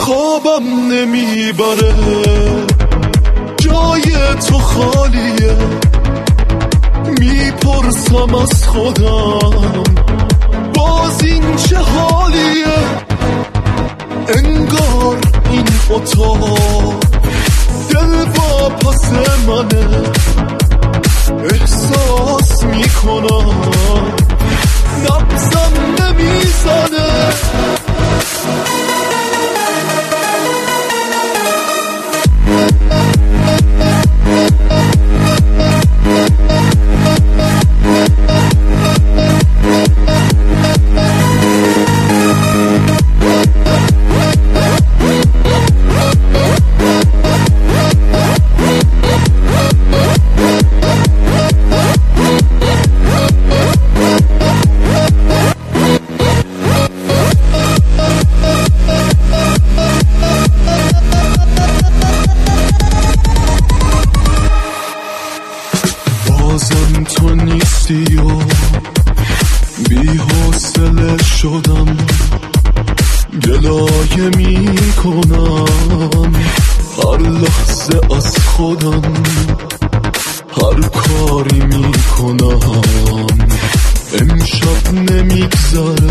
خوابم نمیبره، جای تو خالیه. میپرسم از خودم باز این چه حالیه. انگار این اتاق دل با پس منه. احساس میکنم نبضم نمیزنه. بازم تو نیستی و بی حوصله شدم، گلایه می کنم هر لحظه از خودم. هر کاری می کنم امشب نمیگذره،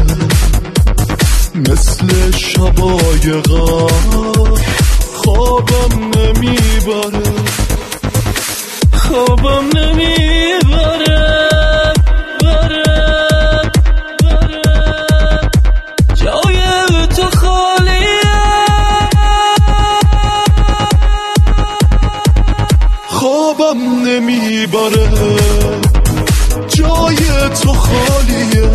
مثل شبای غم خوابم نمیبره. خوابم نمیبره، جای تو خالیه. خوابم نمیبره، جای تو خالیه.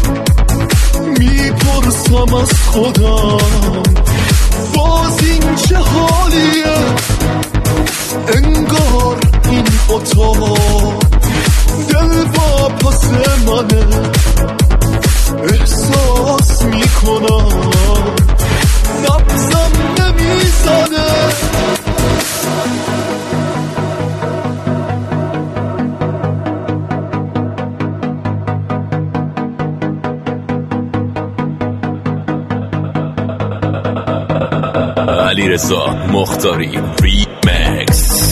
میپرسم از خودم باز این چه حالیه. انگار این اتاق دل با پس منه. احساس میکنم نبضم نمیزنه. علیرضا مختاری ریمکس.